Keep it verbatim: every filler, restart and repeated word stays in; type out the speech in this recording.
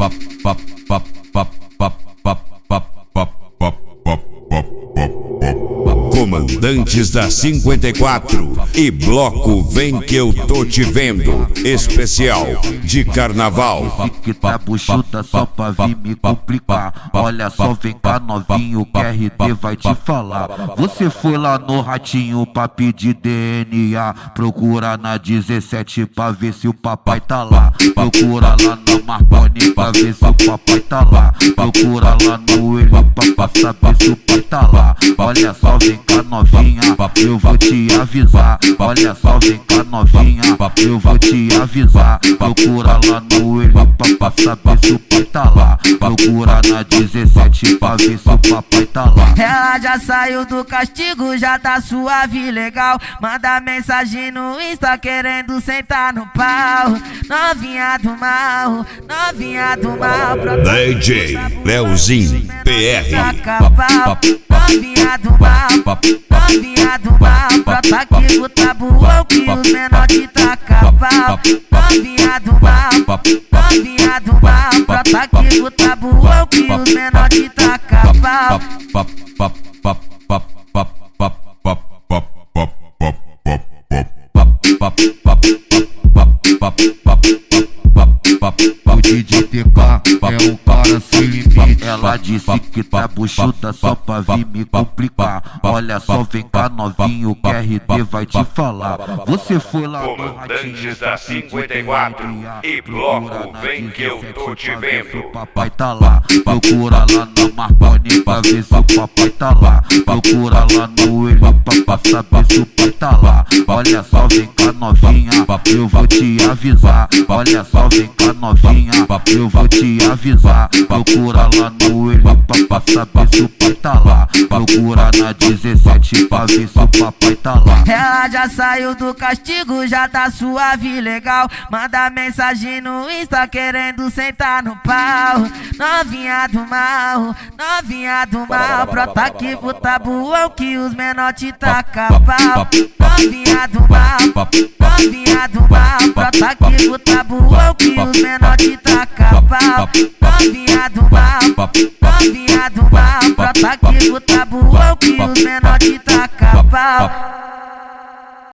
Comandantes da cinquenta e quatro e bloco Vem Que Eu Tô Te Vendo, especial de carnaval. Que tá buchuda só pra vir me complicar. Olha só, vem cá novinho, que R D vai te falar. Você foi lá no Ratinho pra pedir D N A. Procura na dezessete pra ver se o papai tá lá. Procura lá na Marconi pra ver se o papai tá lá. Procura lá no Elipa pra saber se o pai tá lá. Olha só, vem cá novinha, eu vou te avisar. Olha só, vem cá novinha, eu vou te avisar. Procura lá no Elipa pra saber se o pai tá lá. Procura na dezessete pra ver se o papai tá lá. Ela já saiu do castigo, já tá suave, legal. Manda mensagem no Insta querendo sentar no pau. Novinha do mal, novinha do mal. D J Leozinho P R. Novinha do mal, novinha do mal. Brota aqui no tabuão que os menor te taca pau. Novinha do mal, novinha do mal. Brota aqui no tabuão que os menor te taca pau. O D J T K é um cara sem limite. Ela disse que tá buchuda só pra vir me complicar. Olha só, vem cá novinho, que R D vai te falar. Você foi lá no Comandantes da cinquenta e quatro e bloco Vem Que Eu Tô Te Vendo. O papai tá lá. Procura lá na Marconi pra ver se o papai tá lá. Procura lá no Elipa pra saber se o pai tá lá. Olha só, vem cá novinha, eu vou te avisar. Olha só, vem cá novinha, eu vou te avisar. Procura lá no Elipa pra saber se o pai tá lá. Procura na dezessete pra ver se o papai tá lá. Ela já saiu do castigo, já tá suave, legal. Manda mensagem no Insta querendo sentar no pau. Novinha do mal, novinha do mal. Brota aqui pro tabuão que os menor te taca pau. Novinha do mal, novinha do mal. Brota aqui pro tabuão que os menor te taca pau. Novinha do mal, novinha do mal. Brota aqui pro tabuão que os menor te taca pau.